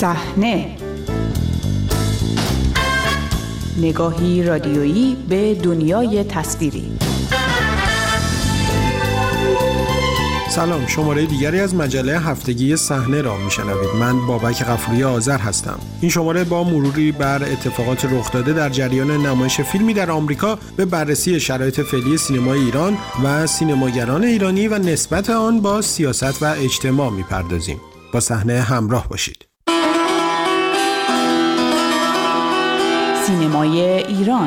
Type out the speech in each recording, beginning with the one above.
صحنه، نگاهی رادیویی به دنیای تصویری. سلام، شماره دیگری از مجله هفتگی صحنه را میشنوید. من بابک غفوری آذر هستم. این شماره با مروری بر اتفاقات رخ داده در جریان نمایش فیلمی در آمریکا به بررسی شرایط فعلی سینمای ایران و سینماگران ایرانی و نسبت آن با سیاست و اجتماع میپردازیم. با صحنه همراه باشید. سینمای ایران.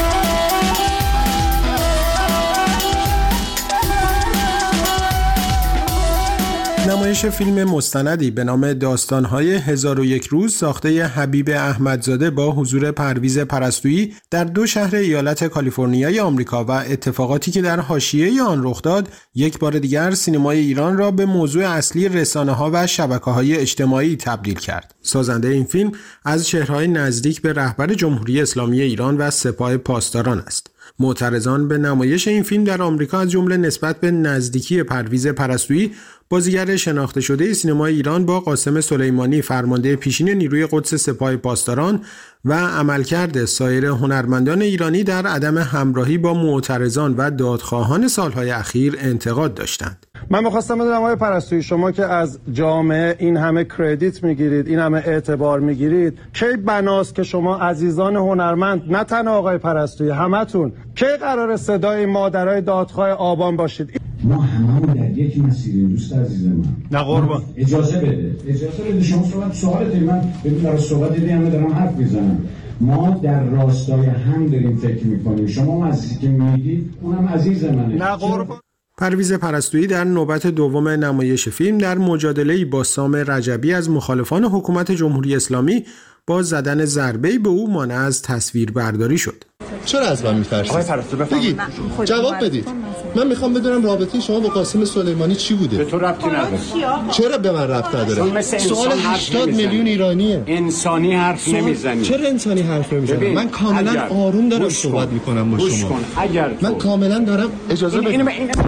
نمایش فیلم مستندی به نام داستان‌های 1001 روز ساخته حبیب احمدزاده با حضور پرویز پرستویی در دو شهر ایالت کالیفرنیای آمریکا و اتفاقاتی که در حاشیه آن رخ داد، یک بار دیگر سینمای ایران را به موضوع اصلی رسانه‌ها و شبکه‌های اجتماعی تبدیل کرد. سازنده این فیلم از چهره‌های نزدیک به رهبر جمهوری اسلامی ایران و سپاه پاسداران است. معترضان به نمایش این فیلم در آمریکا از جمله نسبت به نزدیکی پرویز پرستویی، بازیگر شناخته شده سینمای ایران با قاسم سلیمانی فرمانده پیشین نیروی قدس سپاه پاسداران و عملکرد سایر هنرمندان ایرانی در عدم همراهی با معترضان و دادخواهان سالهای اخیر انتقاد داشتند. من می‌خواستم بدونم آقای پرستویی، شما که از جامعه این همه کردیت میگیرید، این همه اعتبار میگیرید، کی بناست که شما عزیزان هنرمند، نه تنها آقای پرستویی، همتون کی قرار صدای مادرای دادخواه آبان باشید؟ ما هممون در یک مسیریم دوست عزیز من. نه قربان. اجازه بده شما سوالت من برای صحبت دیدی همه دارم حرف میزنم. ما در راستای هم داریم فکر میکنیم. شما عزیزی که میگید اونم عزیز منه. نه قربان. پرویز پرستویی در نوبت دوم نمایش فیلم در مجادله‌ای با سام رجبی از مخالفان حکومت جمهوری اسلامی با زدن ضربه‌ای به او مانع از تصویربرداری شد. چرا از من می‌ترسید؟ آقای پرستویی بگید، جواب بدید. من میخوام بدونم رابطه شما با قاسم سلیمانی چی بوده؟ به تو ربطی نداره. چرا به من ربط نداره؟ سوال 80 میلیون ایرانیه. انسانی حرف نمیزنی. چرا انسانی حرف نمیزنم؟ من کاملا آروم دارم صحبت میکنم با شما. من کاملا دارم اجازه بدید.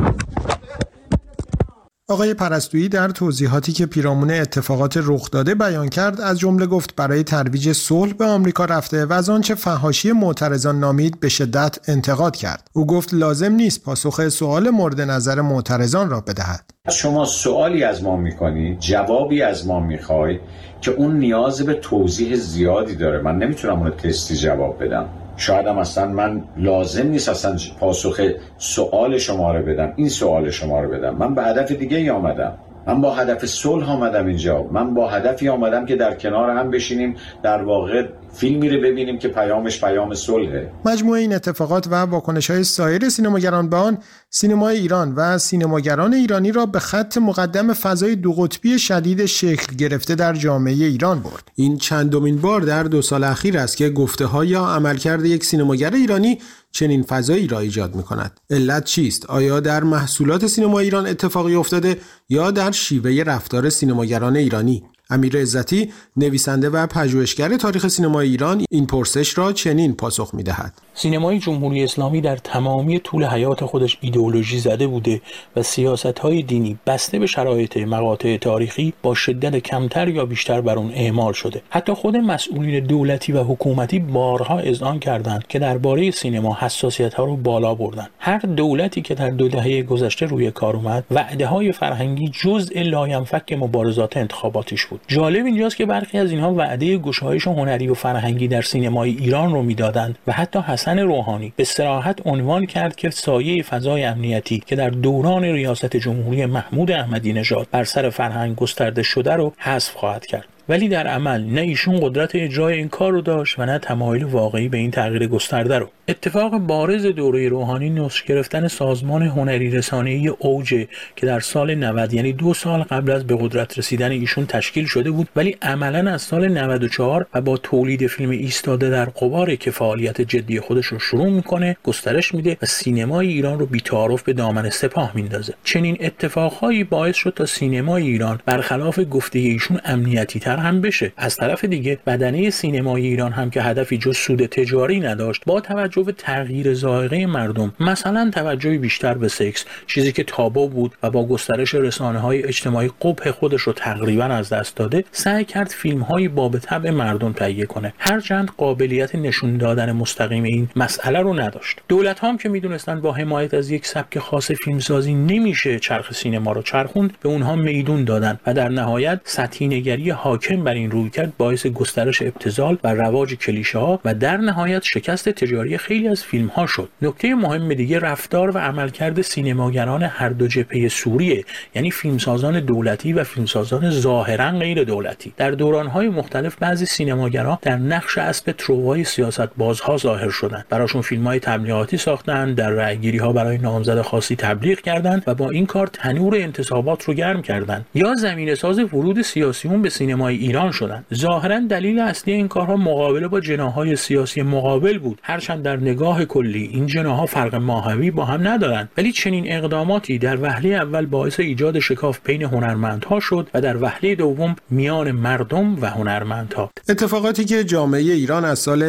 آقای پرستویی در توضیحاتی که پیرامون اتفاقات رخ داده بیان کرد، از جمله گفت برای ترویج صلح به آمریکا رفته و از آنچه فحاشی معترضان نامید به شدت انتقاد کرد. او گفت لازم نیست پاسخ سوال مورد نظر معترضان را بدهد. شما سوالی از ما میکنی، جوابی از ما میخوای که اون نیاز به توضیح زیادی داره. من نمیتونم اون تستی جواب بدم. شاید هم اصلا من لازم نیست اصلا پاسخ سوال شما رو بدم، این سوال شما رو بدم. من به هدف دیگه ای آمدم. من با هدف صلح آمدم اینجا. من با هدفی آمدم که در کنار هم بشینیم، در واقع فیلمی رو ببینیم که پیامش پیام صلحه. مجموع این اتفاقات و واکنش‌های سایر سینماگران به آن، سینمای ایران و سینماگران ایرانی را به خط مقدم فضای دو قطبی شدید شکل گرفته در جامعه ایران برد. این چندمین بار در 2 سال اخیر است که گفته‌ها یا عملکرد یک سینماگر ایرانی چنین فضایی را ایجاد می‌کند. علت چیست؟ آیا در محصولات سینما ایران اتفاقی افتاده یا در شیوه رفتار سینماگران ایرانی؟ امیر عزتی، نویسنده و پژوهشگر تاریخ سینمای ایران، این پرسش را چنین پاسخ می‌دهد: سینمای جمهوری اسلامی در تمامی طول حیات خودش ایدئولوژی زده بوده و سیاست‌های دینی بسته به شرایط مقاطع تاریخی با شدت کمتر یا بیشتر بر اون اعمال شده. حتی خود مسئولین دولتی و حکومتی بارها اذعان کردند که درباره سینما حساسیت‌ها رو بالا بردن. هر دولتی که در 2 دهه گذشته روی کار اومد، وعده‌های فرهنگی جزء لاینفک مبارزات انتخاباتیش بود. جالب اینجاست که برخی از اینها وعده گشایش هنری و فرهنگی در سینمای ایران رو میدادند و حتی حسن روحانی به صراحت عنوان کرد که سایه فضای امنیتی که در دوران ریاست جمهوری محمود احمدی نژاد بر سر فرهنگ گسترده شده رو حذف خواهد کرد. ولی در عمل نه ایشون قدرت اجرای این کار رو داشت و نه تمایل واقعی به این تغییر گسترده رو. اتفاق بارز دوره روحانی نسخ گرفتن سازمان هنری رسانه‌ای اوج که در سال 90 یعنی 2 سال قبل از به قدرت رسیدن ایشون تشکیل شده بود، ولی عملاً از سال 94 و با تولید فیلم ایستاده در غبار که فعالیت جدی خودش رو شروع میکنه، گسترش میده و سینمای ایران رو بی‌تعارف به دامن سپاه میندازه. چنین اتفاقهایی باعث شد تا سینمای ایران برخلاف گفته ایشون امنیتی تر بیشتر هم بشه. از طرف دیگه بدنه سینمای ایران هم که هدفی جز سود تجاری نداشت، با توجه به تغییر ذائقه مردم، مثلا توجهی بیشتر به سکس، چیزی که تابو بود و با گسترش رسانه‌های اجتماعی قبح خودش رو تقریبا از دست داده، سعی کرد فیلم‌های باب طبع مردم تهیه کنه، هرچند قابلیت نشون دادن مستقیم این مسئله رو نداشت. دولت‌ها هم که میدونستن با حمایت از یک سبک خاص فیلمسازی نمیشه چرخ سینما رو چرخوند، به اونها میدون دادن و در نهایت سطحی‌نگری حاکم بر این رویکرد باعث گسترش ابتذال و رواج کلیشه‌ها و در نهایت شکست تجاری خیلی از فیلم‌ها شد. نکته مهم دیگه رفتار و عملکرد سینماگران هر دو جبهه سوریه، یعنی فیلمسازان دولتی و فیلمسازان ظاهراً غیر دولتی. در دوران‌های مختلف بعضی سینماگران در نقش اسب تروای سیاست‌بازها ظاهر شدند. براشون فیلم‌های تبلیغاتی ساختن، در رأی‌گیری‌ها برای نامزد خاصی تبلیغ کردند و با این کار تنور انتصابات رو گرم کردند. یا زمینه‌ساز ورود سیاسیون به سینمای ایران شدند. ظاهراً دلیل اصلی این کارها مقابله با جناح‌های سیاسی مقابل بود، هرچند در نگاه کلی این جناح‌ها فرق ماهوی با هم ندارند، ولی چنین اقداماتی در وهله اول باعث ایجاد شکاف بین هنرمندها شد و در وهله دوم میان مردم و هنرمندها. اتفاقاتی که جامعه ایران از سال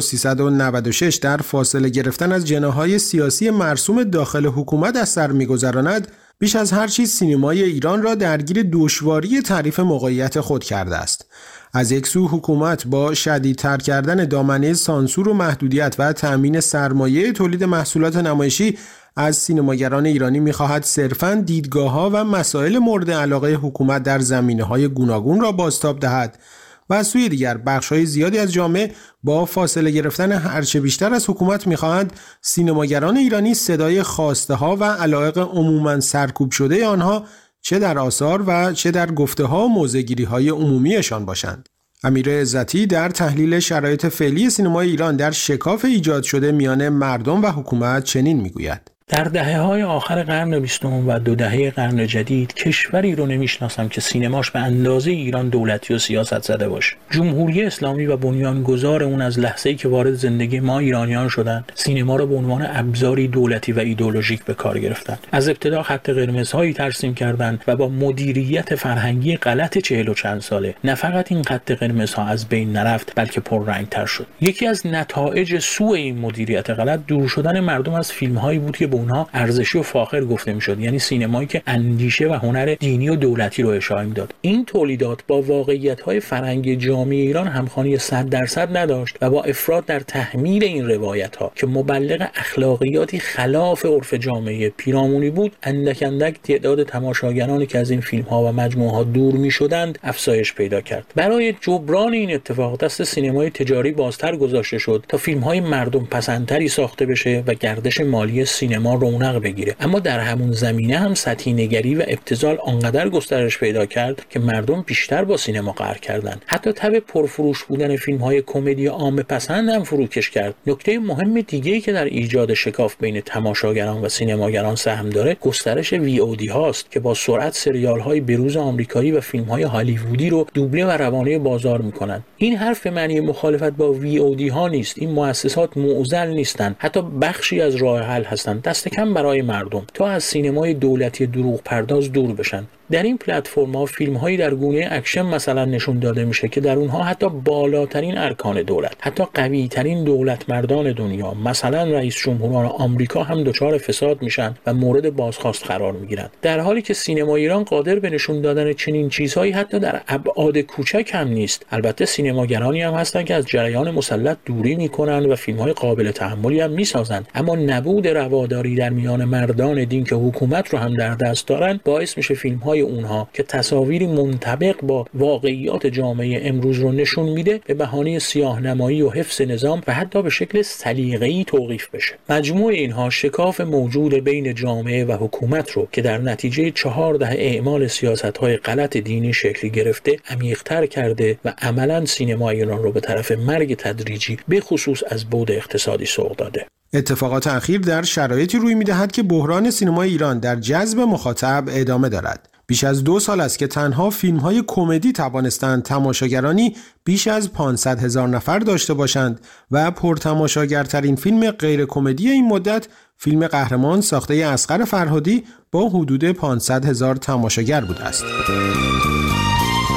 1396 در فاصله گرفتن از جناح‌های سیاسی مرسوم داخل حکومت از سر می‌گذراند، بیش از هر چیز سینمای ایران را درگیر دشواری تعریف موقعیت خود کرده است. از یک سو حکومت با شدیدتر کردن دامنه سانسور و محدودیت و تأمین سرمایه تولید محصولات نمایشی از سینماگران ایرانی می‌خواهد صرفاً دیدگاه‌ها و مسائل مورد علاقه حکومت در زمینه‌های گوناگون را بازتاب دهد و از سوی دیگر بخش‌های زیادی از جامعه با فاصله گرفتن هرچه بیشتر از حکومت می‌خواهند سینماگران ایرانی صدای خواسته‌ها و علایق عموماً سرکوب شده آنها چه در آثار و چه در گفته‌ها و موضع‌گیری‌های عمومیشان باشند. امیر عزتی در تحلیل شرایط فعلی سینمای ایران در شکاف ایجاد شده میان مردم و حکومت چنین می‌گوید: در دهه‌های آخر قرن 20 و 2 دهه قرن جدید کشوری رو نمیشناسم که سینماش به اندازه ایران دولتی و سیاست زده باشه. جمهوری اسلامی و بنیانگذار اون از لحظه‌ای که وارد زندگی ما ایرانیان شدند، سینما رو به عنوان ابزاری دولتی و ایدئولوژیک به کار گرفتند. از ابتدا خط قرمزهایی ترسیم کردند و با مدیریت فرهنگی غلط 40 و چند ساله نه فقط این خط قرمزها از بین نرفت، بلکه پررنگ‌تر شد. یکی از نتایج سوء این مدیریت غلط دور شدن مردم از فیلم‌هایی بود که اونها ارزشی و فاخر گفته میشد، یعنی سینمایی که اندیشه و هنر دینی و دولتی رو اشاعه میداد. این تولیدات با واقعیت‌های فرهنگی جامعه ایران همخوانی 100% نداشت و با افراط در تحمیل این روایت‌ها که مبلغ اخلاقیاتی خلاف عرف جامعه پیرامونی بود، اندک اندک تعداد تماشاگرانی که از این فیلم‌ها و مجموعه‌ها دور میشدند افزایش پیدا کرد. برای جبران این اتفاق دست سینمای تجاری بازتر گذاشته شد تا فیلم‌های مردم پسندتری ساخته بشه و گردش مالی سینما رونق بگیره. اما در همون زمینه هم سطحی نگری و ابتذال آنقدر گسترش پیدا کرد که مردم بیشتر با سینما قهر کردند. حتی تب پرفروش بودن فیلم‌های کمدی عامه پسند هم فروکش کرد. نکته مهم دیگه‌ای که در ایجاد شکاف بین تماشاگران و سینماگران سهم داره، گسترش VOD هاست که با سرعت سریال‌های بروز آمریکایی و فیلم‌های هالیوودی رو دوبله و روانه بازار می‌کنند. این حرف به معنی مخالفت با VOD ها نیست. این مؤسسات معضل نیستند، حتی بخشی از راه حل هستند، دست کم برای مردم، تا از سینمای دولتی دروغ پرداز دور بشن. در این پلتفرم‌ها فیلم‌هایی در گونه اکشن مثلا نشون داده میشه که در اونها حتی بالاترین ارکان دولت، حتی قوی‌ترین دولتمردان دنیا، مثلا رئیس جمهوران آمریکا هم دچار فساد میشن و مورد بازخواست قرار میگیرن. در حالی که سینما ایران قادر به نشون دادن چنین چیزهایی حتی در ابعاد کوچک هم نیست. البته سینماگرانی هم هستن که از جریان مسلط دوری میکنن و فیلم‌های قابل تحملی هم میسازن، اما نبود رواداری در میان مردان دین که حکومت رو هم در دست دارن باعث میشه فیلم‌های اونها که تصاویری منطبق با واقعیات جامعه امروز رو نشون میده به بهانه سیاه‌نمایی و حفظ نظام و حتی به شکل سلیقه‌ای توقیف بشه. مجموع اینها شکاف موجود بین جامعه و حکومت رو که در نتیجه 4 دهه اعمال سیاست‌های غلط دینی شکل گرفته عمیق‌تر کرده و عملاً سینما ایران رو به طرف مرگ تدریجی به خصوص از بعد اقتصادی سوق داده. اتفاقات اخیر در شرایطی روی می‌دهد که بحران سینمای ایران در جذب مخاطب ادامه دارد. بیش از 2 سال است که تنها فیلم‌های کمدی توانستند تماشاگرانی بیش از 500,000 نفر داشته باشند و پرتماشاگرترین فیلم غیر کمدی این مدت فیلم قهرمان ساخته اصغر فرهادی با حدود 500,000 تماشاگر بوده است.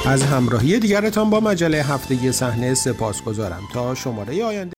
از همراهی دیگرتان با مجله هفتگی صحنه سپاسگزارم. تا شماره آینده